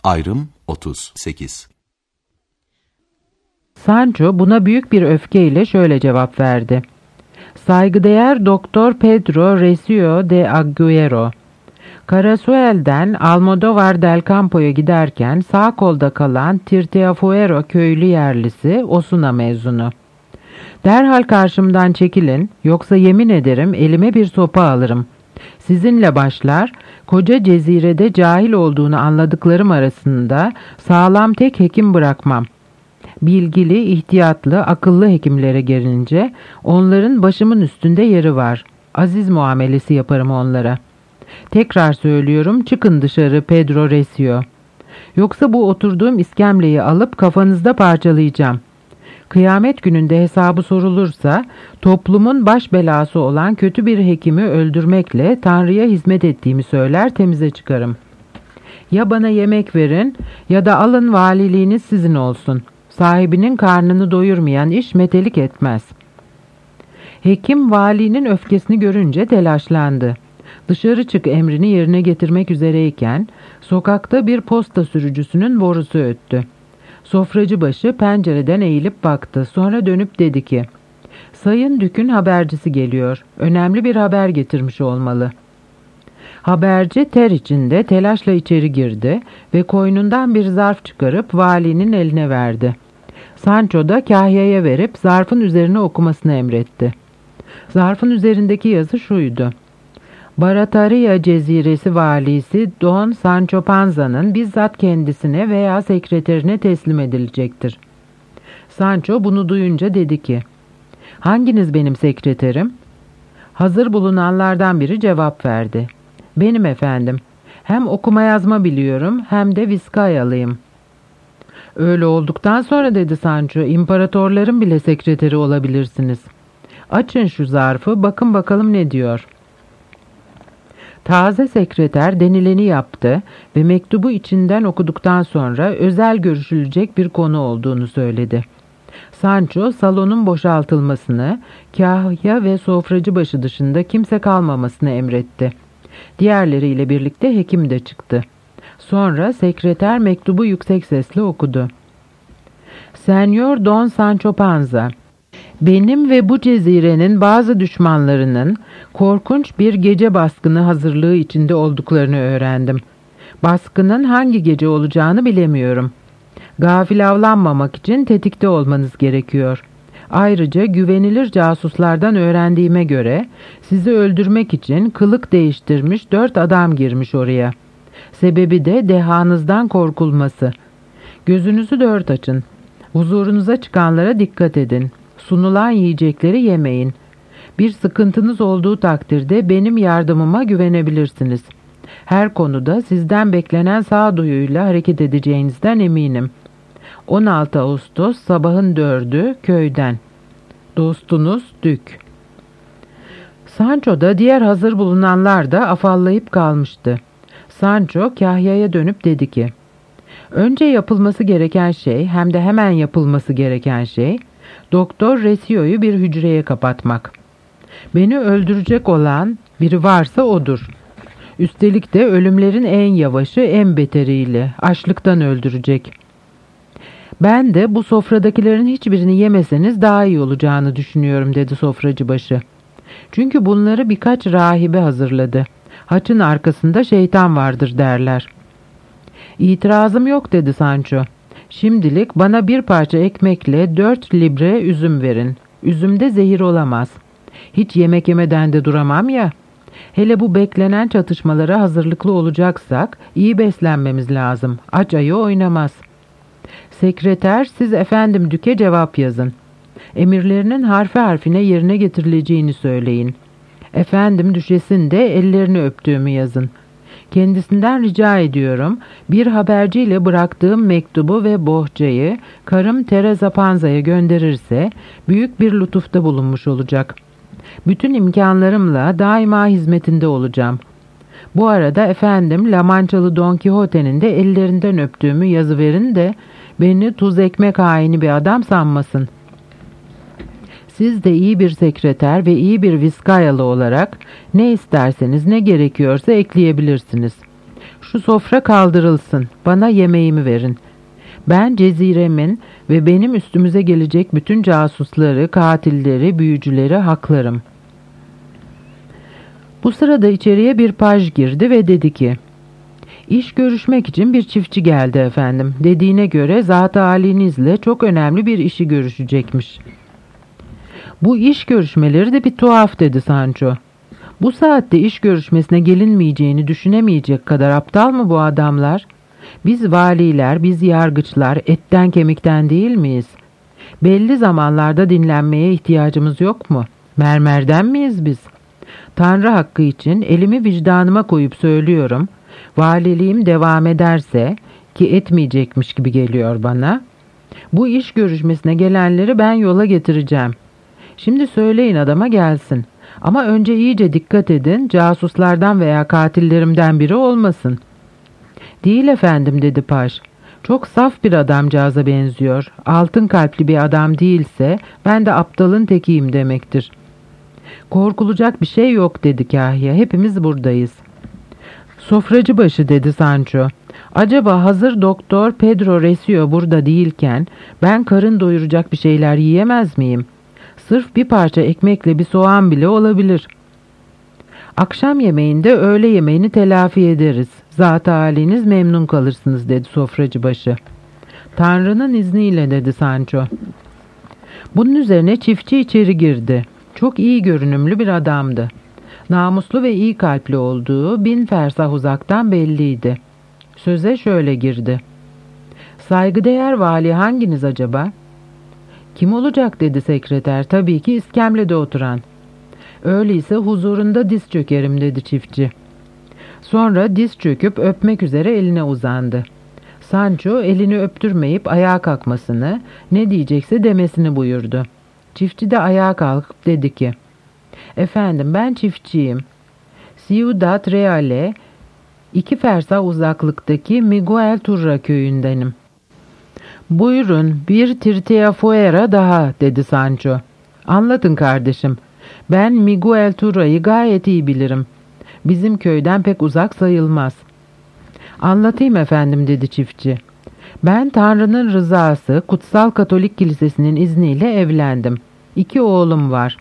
Ayrım 38. Sancho buna büyük bir öfkeyle şöyle cevap verdi. Saygıdeğer Doktor Pedro Recio de Agüero, Carasuel'den Almodóvar del Campo'ya giderken sağ kolda kalan Tirteafuero köylü yerlisi Osuna mezunu. Derhal karşımdan çekilin, yoksa yemin ederim elime bir sopa alırım. Sizinle başlar, koca cezirede cahil olduğunu anladıklarım arasında sağlam tek hekim bırakmam. Bilgili, ihtiyatlı, akıllı hekimlere gelince onların başımın üstünde yeri var. Aziz muamelesi yaparım onlara. Tekrar söylüyorum, çıkın dışarı Pedro Recio. Yoksa bu oturduğum iskemleyi alıp kafanızda parçalayacağım. Kıyamet gününde hesabı sorulursa toplumun baş belası olan kötü bir hekimi öldürmekle Tanrı'ya hizmet ettiğimi söyler, temize çıkarım. Ya bana yemek verin ya da alın valiliğiniz sizin olsun. Sahibinin karnını doyurmayan iş metelik etmez. Hekim valinin öfkesini görünce telaşlandı. Dışarı çık emrini yerine getirmek üzereyken sokakta bir posta sürücüsünün borusu öttü. Sofracıbaşı pencereden eğilip baktı. Sonra dönüp dedi ki, "Sayın Dük'ün habercisi geliyor. Önemli bir haber getirmiş olmalı." Haberci ter içinde telaşla içeri girdi ve koynundan bir zarf çıkarıp valinin eline verdi. Sancho da kahyaya verip zarfın üzerine okumasını emretti. Zarfın üzerindeki yazı şuydu: Barataria Ceziresi valisi Don Sancho Panza'nın bizzat kendisine veya sekreterine teslim edilecektir. Sancho bunu duyunca dedi ki, "Hanginiz benim sekreterim?" Hazır bulunanlardan biri cevap verdi. "Benim efendim. Hem okuma yazma biliyorum hem de Viskayalıyım." "Öyle olduktan sonra," dedi Sancho, "imparatorların bile sekreteri olabilirsiniz. Açın şu zarfı, bakın bakalım ne diyor." Taze sekreter denileni yaptı ve mektubu içinden okuduktan sonra özel görüşülecek bir konu olduğunu söyledi. Sancho salonun boşaltılmasını, kahya ve sofracıbaşı dışında kimse kalmamasını emretti. Diğerleriyle birlikte hekim de çıktı. Sonra sekreter mektubu yüksek sesle okudu. "Senyor Don Sancho Panza, benim ve bu cezirenin bazı düşmanlarının korkunç bir gece baskını hazırlığı içinde olduklarını öğrendim. Baskının hangi gece olacağını bilemiyorum. Gafil avlanmamak için tetikte olmanız gerekiyor. Ayrıca güvenilir casuslardan öğrendiğime göre sizi öldürmek için kılık değiştirmiş 4 adam girmiş oraya. Sebebi de dehanızdan korkulması. Gözünüzü 4 açın. Huzurunuza çıkanlara dikkat edin. Sunulan yiyecekleri yemeyin. Bir sıkıntınız olduğu takdirde benim yardımıma güvenebilirsiniz. Her konuda sizden beklenen sağduyuyla hareket edeceğinizden eminim. 16 Ağustos sabahın 4'ü köyden. Dostunuz Dük." Sancho da diğer hazır bulunanlar da afallayıp kalmıştı. Sancho kahyaya dönüp dedi ki, "Önce yapılması gereken şey, hem de hemen yapılması gereken şey, Doktor Recio'yu bir hücreye kapatmak. Beni öldürecek olan biri varsa odur. Üstelik de ölümlerin en yavaşı, en beteriyle, açlıktan öldürecek. Ben de bu sofradakilerin hiçbirini yemeseniz daha iyi olacağını düşünüyorum," dedi sofracıbaşı. "Çünkü bunları birkaç rahibe hazırladı. Haçın arkasında şeytan vardır derler." "İtirazım yok," dedi Sancho. "Şimdilik bana bir parça ekmekle 4 libre üzüm verin. Üzümde zehir olamaz. Hiç yemek yemeden de duramam ya. Hele bu beklenen çatışmalara hazırlıklı olacaksak iyi beslenmemiz lazım. Aç ayı oynamaz." Sekreter, "Siz efendim Dük'e cevap yazın. Emirlerinin harfi harfine yerine getirileceğini söyleyin. Efendim Düşes'in de ellerini öptüğümü yazın. Kendisinden rica ediyorum, bir haberciyle bıraktığım mektubu ve bohçayı karım Teresa Panza'ya gönderirse büyük bir lütufta bulunmuş olacak. Bütün imkanlarımla daima hizmetinde olacağım. Bu arada efendim La Manchalı Don Quixote'nin de ellerinden öptüğümü yazıverin de beni tuz ekmek haini bir adam sanmasın. Siz de iyi bir sekreter ve iyi bir Viskayalı olarak ne isterseniz, ne gerekiyorsa ekleyebilirsiniz. Şu sofra kaldırılsın, bana yemeğimi verin. Ben Cezire'min ve benim üstümüze gelecek bütün casusları, katilleri, büyücüleri haklarım. Bu sırada içeriye bir paj girdi ve dedi ki, İş görüşmek için bir çiftçi geldi efendim. Dediğine göre zat-ı halinizle çok önemli bir işi görüşecekmiş. Bu iş görüşmeleri de bir tuhaf dedi Sancho. Bu saatte iş görüşmesine gelinmeyeceğini düşünemeyecek kadar aptal mı bu adamlar? Biz valiler, biz yargıçlar etten kemikten değil miyiz? Belli zamanlarda dinlenmeye ihtiyacımız yok mu? Mermerden miyiz biz? Tanrı hakkı için elimi vicdanıma koyup söylüyorum. Valiliğim devam ederse, ki etmeyecekmiş gibi geliyor bana, bu iş görüşmesine gelenleri ben yola getireceğim. Şimdi söyleyin adama gelsin. Ama önce iyice dikkat edin, casuslardan veya katillerimden biri olmasın. Değil efendim dedi Paş. Çok saf bir adamcağıza benziyor. Altın kalpli bir adam değilse ben de aptalın tekiyim demektir. Korkulacak bir şey yok dedi Kahya. Hepimiz buradayız. Sofracı başı dedi Sancho. Acaba hazır doktor Pedro Recio burada değilken ben karın doyuracak bir şeyler yiyemez miyim? Sırf bir parça ekmekle bir soğan bile olabilir. Akşam yemeğinde öğle yemeğini telafi ederiz. Zat-ı haliniz memnun kalırsınız dedi sofracı başı. Tanrı'nın izniyle dedi Sancho. Bunun üzerine çiftçi içeri girdi. Çok iyi görünümlü bir adamdı. Namuslu ve iyi kalpli olduğu 1000 fersah uzaktan belliydi. Söze şöyle girdi. Saygıdeğer vali hanginiz acaba? Kim olacak dedi sekreter. Tabii ki iskemlede oturan. Öyleyse huzurunda diz çökerim dedi çiftçi. Sonra diz çöküp öpmek üzere eline uzandı. Sancho elini öptürmeyip ayağa kalkmasını, ne diyecekse demesini buyurdu. Çiftçi de ayağa kalkıp dedi ki, Efendim ben çiftçiyim. Ciudad Reale, 2 fersah uzaklıktaki Miguel Turra köyündenim. Buyurun bir Tirteafuera daha dedi Sancho. Anlatın kardeşim. Ben Miguel Turra'yı gayet iyi bilirim. Bizim köyden pek uzak sayılmaz. Anlatayım efendim dedi çiftçi. Ben Tanrı'nın rızası Kutsal Katolik Kilisesi'nin izniyle evlendim. 2 oğlum var.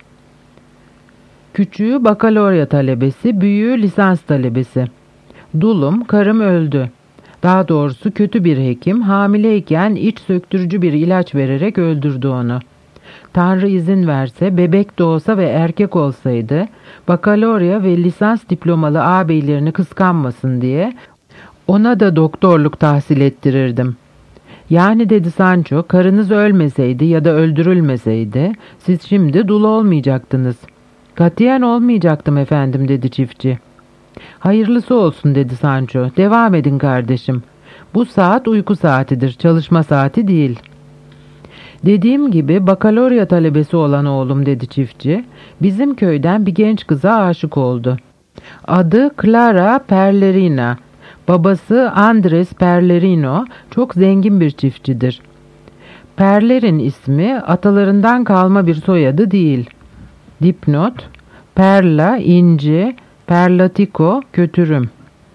Küçüğü bakalorya talebesi, büyüğü lisans talebesi. Dulum, karım öldü. Daha doğrusu kötü bir hekim hamileyken iç söktürücü bir ilaç vererek öldürdü onu. Tanrı izin verse, bebek doğsa ve erkek olsaydı, bakalorya ve lisans diplomalı ağabeylerini kıskanmasın diye ona da doktorluk tahsil ettirirdim. Yani dedi Sancho, karınız ölmeseydi ya da öldürülmeseydi, siz şimdi dul olmayacaktınız. Katiyen olmayacaktım efendim dedi çiftçi. Hayırlısı olsun dedi Sancho. Devam edin kardeşim. Bu saat uyku saatidir, çalışma saati değil. Dediğim gibi bakalorya talebesi olan oğlum dedi çiftçi. Bizim köyden bir genç kıza aşık oldu. Adı Clara Perlerina. Babası Andres Perlerino çok zengin bir çiftçidir. Perler'in ismi atalarından kalma bir soyadı değil. Dipnot, Perla, inci, Perlatiko, kötürüm.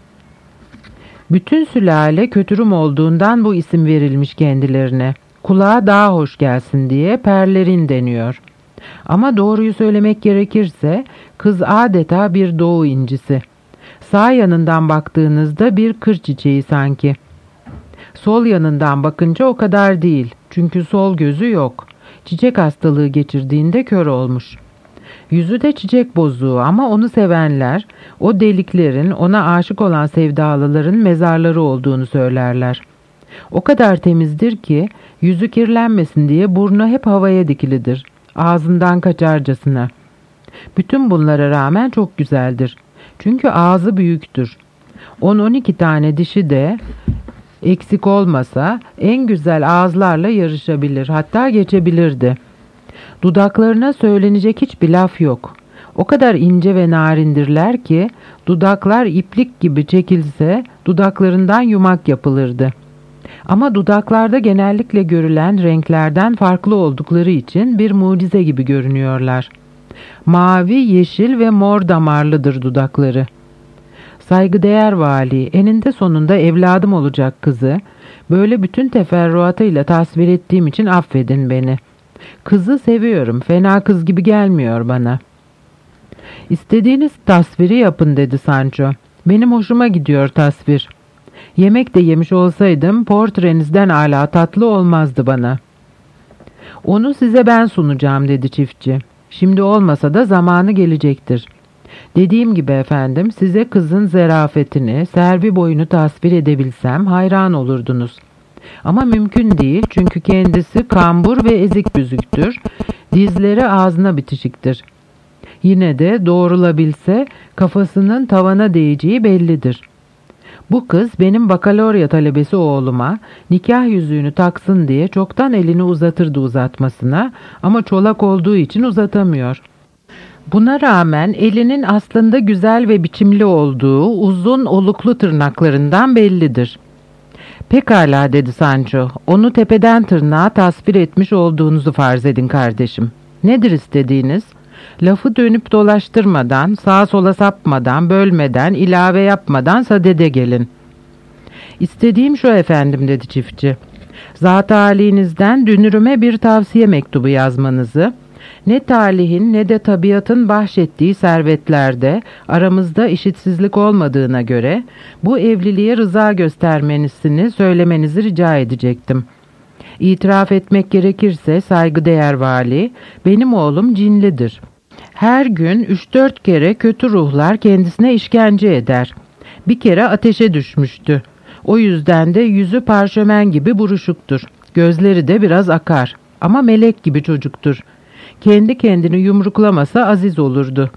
Bütün sülale kötürüm olduğundan bu isim verilmiş kendilerine. Kulağa daha hoş gelsin diye Perlerin deniyor. Ama doğruyu söylemek gerekirse kız adeta bir doğu incisi. Sağ yanından baktığınızda bir kır çiçeği sanki. Sol yanından bakınca o kadar değil. Çünkü sol gözü yok. Çiçek hastalığı geçirdiğinde kör olmuş. Yüzü de çiçek bozuğu ama onu sevenler, o deliklerin ona aşık olan sevdalıların mezarları olduğunu söylerler. O kadar temizdir ki yüzü kirlenmesin diye burnu hep havaya dikilidir. Ağzından kaçarcasına. Bütün bunlara rağmen çok güzeldir. Çünkü ağzı büyüktür. 10-12 tane dişi de eksik olmasa en güzel ağızlarla yarışabilir, hatta geçebilirdi. Dudaklarına söylenecek hiçbir laf yok. O kadar ince ve narindirler ki dudaklar iplik gibi çekilse dudaklarından yumak yapılırdı. Ama dudaklarda genellikle görülen renklerden farklı oldukları için bir mucize gibi görünüyorlar. Mavi, yeşil ve mor damarlıdır dudakları. Saygıdeğer vali, eninde sonunda evladım olacak kızı, böyle bütün teferruatıyla tasvir ettiğim için affedin beni. Kızı seviyorum, fena kız gibi gelmiyor bana. İstediğiniz tasviri yapın dedi Sancho. Benim hoşuma gidiyor tasvir. Yemek de yemiş olsaydım portrenizden âlâ tatlı olmazdı bana. Onu size ben sunacağım dedi çiftçi. Şimdi olmasa da zamanı gelecektir. Dediğim gibi efendim, size kızın zerafetini, servi boyunu tasvir edebilsem hayran olurdunuz. Ama mümkün değil çünkü kendisi kambur ve ezik büzüktür, dizleri ağzına bitişiktir. Yine de doğrulabilse kafasının tavana değeceği bellidir. Bu kız benim bakalorya talebesi oğluma nikah yüzüğünü taksın diye çoktan elini uzatırdı uzatmasına ama çolak olduğu için uzatamıyor. Buna rağmen elinin aslında güzel ve biçimli olduğu uzun oluklu tırnaklarından bellidir. Pekala dedi Sancho, onu tepeden tırnağa tasvir etmiş olduğunuzu farz edin kardeşim. Nedir istediğiniz? Lafı dönüp dolaştırmadan, sağa sola sapmadan, bölmeden, ilave yapmadan sadede gelin. İstediğim şu efendim dedi çiftçi. Zat-ı âlinizden dünürüme bir tavsiye mektubu yazmanızı, ne talihin ne de tabiatın bahşettiği servetlerde aramızda eşitsizlik olmadığına göre bu evliliğe rıza göstermenisini söylemenizi rica edecektim. İtiraf etmek gerekirse saygıdeğer vali, benim oğlum cinlidir. Her gün 3-4 kere kötü ruhlar kendisine işkence eder. Bir kere ateşe düşmüştü. O yüzden de yüzü parşömen gibi buruşuktur. Gözleri de biraz akar. Ama melek gibi çocuktur. Kendi kendini yumruklamasa aziz olurdu.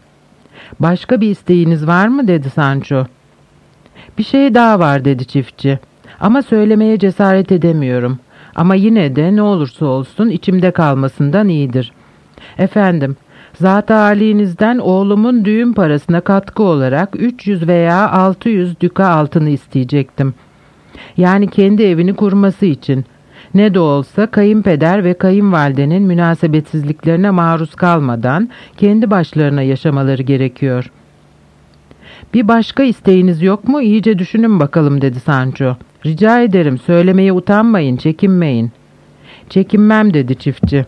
Başka bir isteğiniz var mı dedi Sancho. Bir şey daha var dedi çiftçi. Ama söylemeye cesaret edemiyorum. Ama yine de ne olursa olsun içimde kalmasından iyidir. Efendim, zat-ı âlinizden oğlumun düğün parasına katkı olarak 300 veya 600 düka altını isteyecektim. Yani kendi evini kurması için. Ne de olsa kayınpeder ve kayınvalidenin münasebetsizliklerine maruz kalmadan kendi başlarına yaşamaları gerekiyor. Bir başka isteğiniz yok mu? İyice düşünün bakalım dedi Sancho. Rica ederim söylemeye utanmayın, çekinmeyin. Çekinmem dedi çiftçi.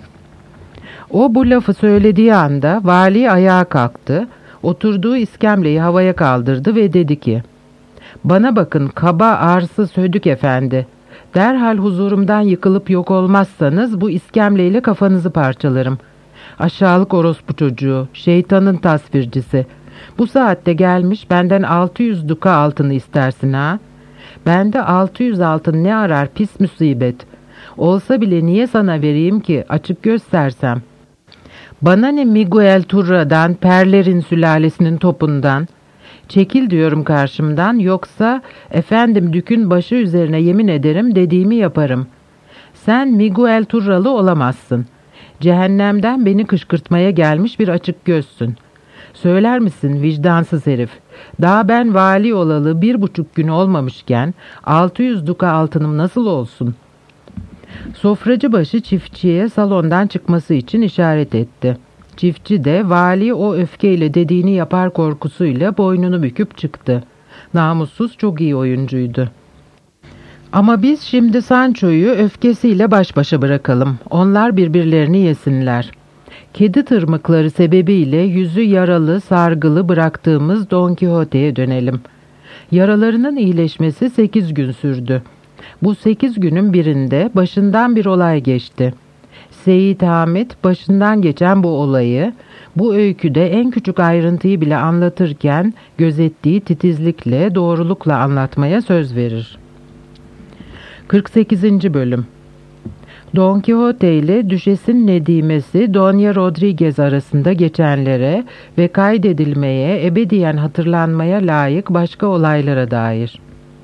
O bu lafı söylediği anda vali ayağa kalktı, oturduğu iskemleyi havaya kaldırdı ve dedi ki, bana bakın kaba arsız hödük efendi, derhal huzurumdan yıkılıp yok olmazsanız bu iskemleyle kafanızı parçalarım. Aşağılık orospu çocuğu, şeytanın tasvircisi. Bu saatte gelmiş benden 600 duka altını istersin ha? Bende 600 altın ne arar pis musibet. Olsa bile niye sana vereyim ki açık göstersem. Bana ne Miguel Turra'dan, Perler'in sülalesinin topundan. Çekil diyorum karşımdan yoksa efendim dükün başı üzerine yemin ederim dediğimi yaparım. Sen Miguel Turralı olamazsın. Cehennemden beni kışkırtmaya gelmiş bir açık gözsün. Söyler misin vicdansız herif? Daha ben vali olalı 1,5 gün olmamışken 600 duka altınım nasıl olsun? Sofracıbaşı çiftçiye salondan çıkması için işaret etti. Çiftçi de vali o öfkeyle dediğini yapar korkusuyla boynunu büküp çıktı. Namussuz çok iyi oyuncuydu. Ama biz şimdi Sancho'yu öfkesiyle baş başa bırakalım. Onlar birbirlerini yesinler. Kedi tırmıkları sebebiyle yüzü yaralı, sargılı bıraktığımız Don Quixote'ye dönelim. Yaralarının iyileşmesi 8 gün sürdü. Bu 8 günün birinde başından bir olay geçti. Seyit Hamit başından geçen bu olayı, bu öyküde en küçük ayrıntıyı bile anlatırken gözettiği titizlikle, doğrulukla anlatmaya söz verir. 48. Bölüm Don Quixote ile Düşes'in Nedimesi Doña Rodriguez arasında geçenlere ve kaydedilmeye, ebediyen hatırlanmaya layık başka olaylara dair.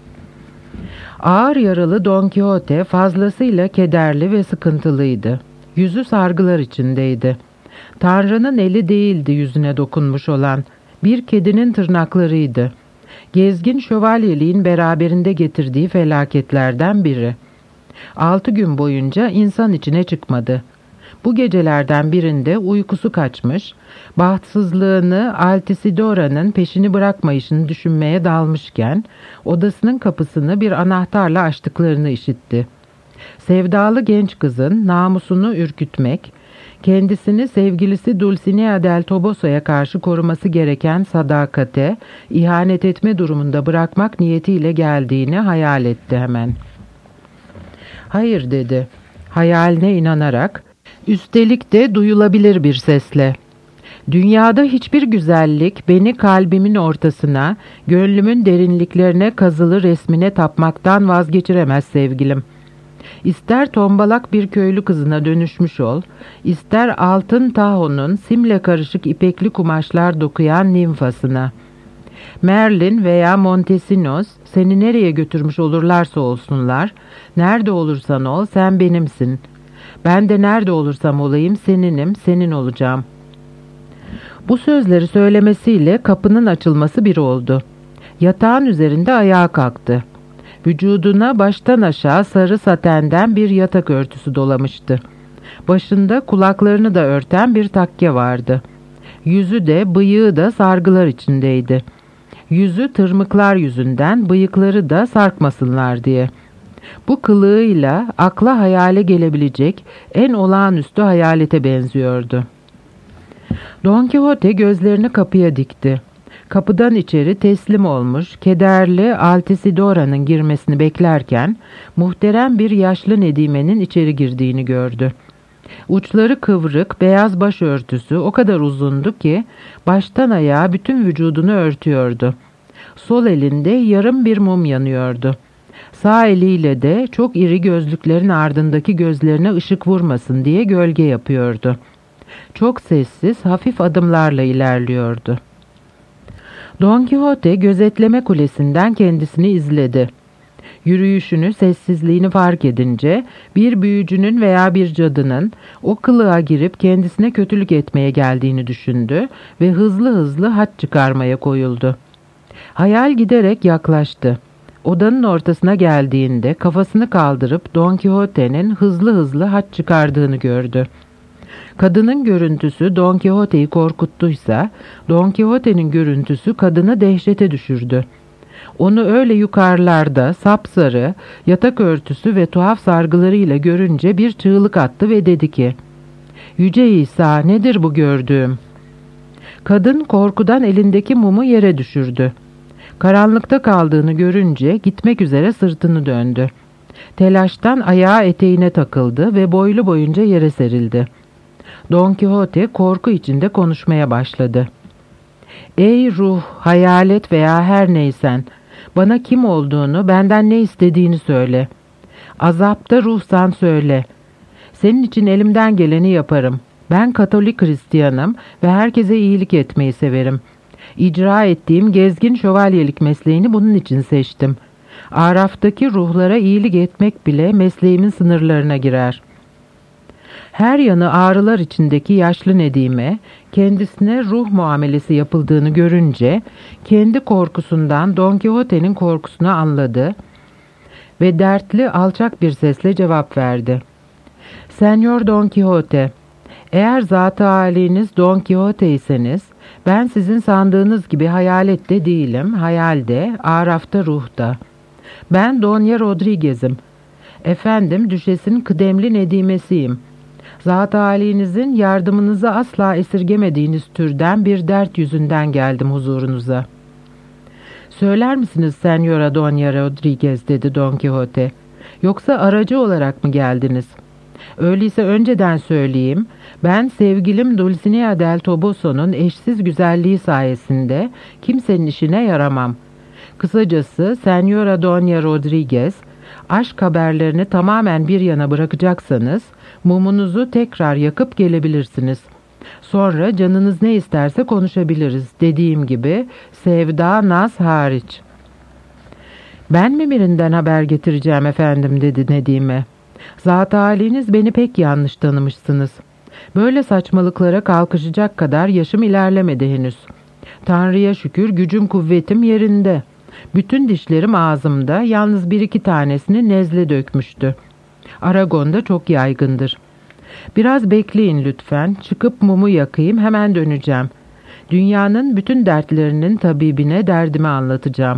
Ağır yaralı Don Quixote fazlasıyla kederli ve sıkıntılıydı. Yüzü sargılar içindeydi. Tanrı'nın eli değildi yüzüne dokunmuş olan, bir kedinin tırnaklarıydı. Gezgin şövalyeliğin beraberinde getirdiği felaketlerden biri. 6 gün boyunca insan içine çıkmadı. Bu gecelerden birinde uykusu kaçmış, bahtsızlığını Altisidora'nın peşini bırakmayışını düşünmeye dalmışken odasının kapısını bir anahtarla açtıklarını işitti. Sevdalı genç kızın namusunu ürkütmek, kendisini sevgilisi Dulcinea del Toboso'ya karşı koruması gereken sadakate, ihanet etme durumunda bırakmak niyetiyle geldiğini hayal etti hemen. "Hayır," dedi, hayaline inanarak, üstelik de duyulabilir bir sesle. "Dünyada hiçbir güzellik beni kalbimin ortasına, gönlümün derinliklerine kazılı resmine tapmaktan vazgeçiremez sevgilim. İster tombalak bir köylü kızına dönüşmüş ol, ister altın tahonun simle karışık ipekli kumaşlar dokuyan nimfasına. Merlin veya Montesinos seni nereye götürmüş olurlarsa olsunlar, nerede olursan ol sen benimsin. Ben de nerede olursam olayım seninim, senin olacağım." Bu sözleri söylemesiyle kapının açılması bir oldu. Yatağın üzerinde ayağa kalktı. Vücuduna baştan aşağı sarı satenden bir yatak örtüsü dolamıştı. Başında kulaklarını da örten bir takke vardı. Yüzü de bıyığı da sargılar içindeydi. Yüzü tırmıklar yüzünden, bıyıkları da sarkmasınlar diye. Bu kılığıyla akla hayale gelebilecek en olağanüstü hayalete benziyordu. Don Quixote gözlerini kapıya dikti. Kapıdan içeri teslim olmuş, kederli Altisidora'nın girmesini beklerken muhterem bir yaşlı nedimenin içeri girdiğini gördü. Uçları kıvrık, beyaz başörtüsü o kadar uzundu ki baştan ayağa bütün vücudunu örtüyordu. Sol elinde yarım bir mum yanıyordu. Sağ eliyle de çok iri gözlüklerin ardındaki gözlerine ışık vurmasın diye gölge yapıyordu. Çok sessiz, hafif adımlarla ilerliyordu. Don Quixote gözetleme kulesinden kendisini izledi. Yürüyüşünü, sessizliğini fark edince bir büyücünün veya bir cadının o kılığa girip kendisine kötülük etmeye geldiğini düşündü ve hızlı hızlı haç çıkarmaya koyuldu. Hayal giderek yaklaştı. Odanın ortasına geldiğinde kafasını kaldırıp Don Quixote'nin hızlı hızlı haç çıkardığını gördü. Kadının görüntüsü Don Quixote'yi korkuttuysa, Don Quixote'nin görüntüsü kadını dehşete düşürdü. Onu öyle yukarılarda, sapsarı, yatak örtüsü ve tuhaf sargılarıyla görünce bir çığlık attı ve dedi ki, "Yüce İsa, nedir bu gördüğüm?" Kadın korkudan elindeki mumu yere düşürdü. Karanlıkta kaldığını görünce gitmek üzere sırtını döndü. Telaştan ayağı eteğine takıldı ve boylu boyunca yere serildi. Don Quixote korku içinde konuşmaya başladı. "Ey ruh, hayalet veya her neysen, bana kim olduğunu, benden ne istediğini söyle. Azapta ruhsan söyle. Senin için elimden geleni yaparım. Ben Katolik Hristiyanım ve herkese iyilik etmeyi severim. İcra ettiğim gezgin şövalyelik mesleğini bunun için seçtim. Araf'taki ruhlara iyilik etmek bile mesleğimin sınırlarına girer." Her yanı ağrılar içindeki yaşlı Nedime, kendisine ruh muamelesi yapıldığını görünce, kendi korkusundan Don Quixote'nin korkusunu anladı ve dertli, alçak bir sesle cevap verdi. "Senyor Don Quixote, eğer zat-ı âliniz Don Quixote iseniz, ben sizin sandığınız gibi hayalette değilim, hayalde, arafta, ruhta. Ben Donya Rodriguez'im. Efendim, düşesin kıdemli Nedimesiyim. Zat-ı âlinizin yardımınızı asla esirgemediğiniz türden bir dert yüzünden geldim huzurunuza." "Söyler misiniz Senyora Donya Rodriguez?" dedi Don Quixote. "Yoksa aracı olarak mı geldiniz? Öyleyse önceden söyleyeyim, ben sevgilim Dulcinea del Toboso'nun eşsiz güzelliği sayesinde kimsenin işine yaramam. Kısacası Senyora Donya Rodriguez, aşk haberlerini tamamen bir yana bırakacaksanız, mumunuzu tekrar yakıp gelebilirsiniz. Sonra canınız ne isterse konuşabiliriz. Dediğim gibi sevda, naz hariç." "Ben mi birinden haber getireceğim efendim?" dedi Nedime. "Zat-ı haliniz beni pek yanlış tanımışsınız. Böyle saçmalıklara kalkışacak kadar yaşım ilerlemedi henüz. Tanrı'ya şükür gücüm kuvvetim yerinde. Bütün dişlerim ağzımda, yalnız bir iki tanesini nezle dökmüştü. Aragon'da çok yaygındır. Biraz bekleyin lütfen. Çıkıp mumu yakayım, hemen döneceğim. Dünyanın bütün dertlerinin tabibine derdimi anlatacağım.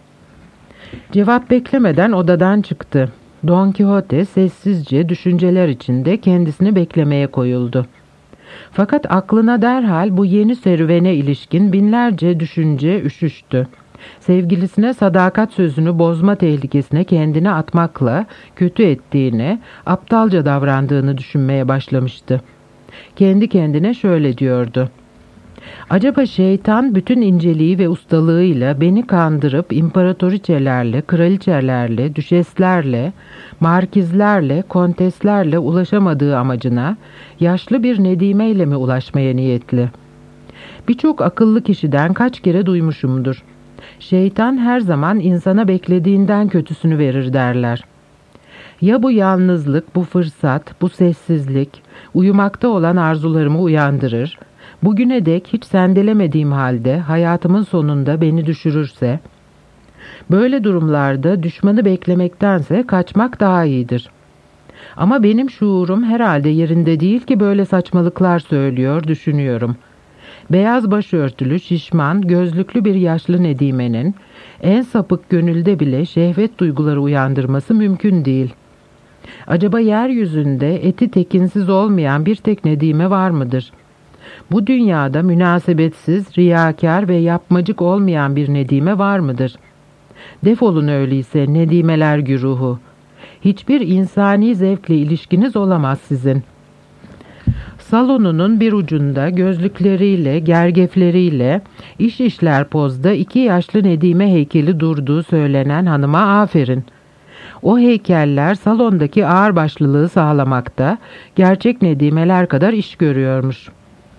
Cevap beklemeden odadan çıktı. Don Quixote sessizce düşünceler içinde kendisini beklemeye koyuldu. Fakat aklına derhal bu yeni serüvene ilişkin binlerce düşünce üşüştü. Sevgilisine sadakat sözünü bozma tehlikesine kendini atmakla kötü ettiğini, aptalca davrandığını düşünmeye başlamıştı. Kendi kendine şöyle diyordu: acaba şeytan bütün inceliği ve ustalığıyla beni kandırıp imparatoriçelerle, kraliçelerle, düşeslerle, markizlerle, konteslerle ulaşamadığı amacına yaşlı bir Nedime ile mi ulaşmaya niyetli? Birçok akıllı kişiden kaç kere duymuşumdur. Şeytan her zaman insana beklediğinden kötüsünü verir derler. Ya bu yalnızlık, bu fırsat, bu sessizlik, uyumakta olan arzularımı uyandırır, bugüne dek hiç sendelemediğim halde hayatımın sonunda beni düşürürse, böyle durumlarda düşmanı beklemektense kaçmak daha iyidir. Ama benim şuurum herhalde yerinde değil ki böyle saçmalıklar söylüyor, düşünüyorum. Beyaz başörtülü, şişman, gözlüklü bir yaşlı Nedime'nin en sapık gönülde bile şehvet duyguları uyandırması mümkün değil. Acaba yeryüzünde eti tekinsiz olmayan bir tek Nedime var mıdır? Bu dünyada münasebetsiz, riyakâr ve yapmacık olmayan bir Nedime var mıdır? Defolun öyleyse Nedimeler güruhu. Hiçbir insani zevkle ilişkiniz olamaz sizin. Salonunun bir ucunda gözlükleriyle, gergefleriyle, iş işler pozda 2 yaşlı Nedime heykeli durduğu söylenen hanıma aferin. O heykeller salondaki ağırbaşlılığı sağlamakta, gerçek Nedimeler kadar iş görüyormuş.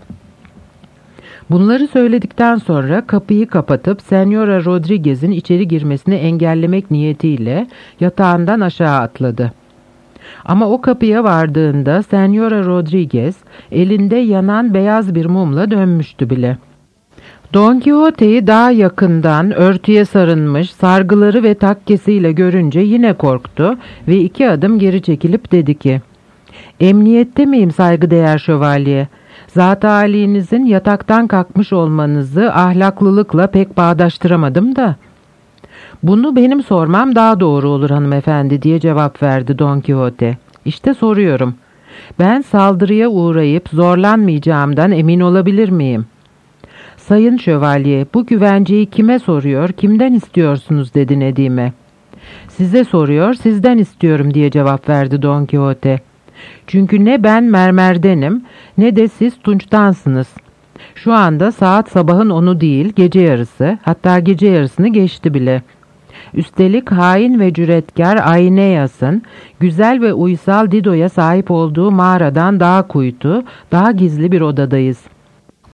Bunları söyledikten sonra kapıyı kapatıp Señora Rodriguez'in içeri girmesini engellemek niyetiyle yatağından aşağı atladı. Ama o kapıya vardığında Señora Rodriguez elinde yanan beyaz bir mumla dönmüştü bile. Don Quixote'yi daha yakından örtüye sarılmış, sargıları ve takkesiyle görünce yine korktu ve 2 adım geri çekilip dedi ki: "Emniyette miyim saygıdeğer şövalye? Zat-ı âlinizin yataktan kalkmış olmanızı ahlaklılıkla pek bağdaştıramadım da." "Bunu benim sormam daha doğru olur hanımefendi," diye cevap verdi Don Quixote. "İşte soruyorum. Ben saldırıya uğrayıp zorlanmayacağımdan emin olabilir miyim?" "Sayın şövalye, bu güvenceyi kime soruyor, kimden istiyorsunuz?" dedi Nedime. "Size soruyor, sizden istiyorum," diye cevap verdi Don Quixote. "Çünkü ne ben mermerdenim, ne de siz tunçtansınız. Şu anda saat sabahın 10'u değil, gece yarısı, hatta gece yarısını geçti bile. Üstelik hain ve cüretkar Aeneas'ın güzel ve uysal Dido'ya sahip olduğu mağaradan daha kuytu, daha gizli bir odadayız.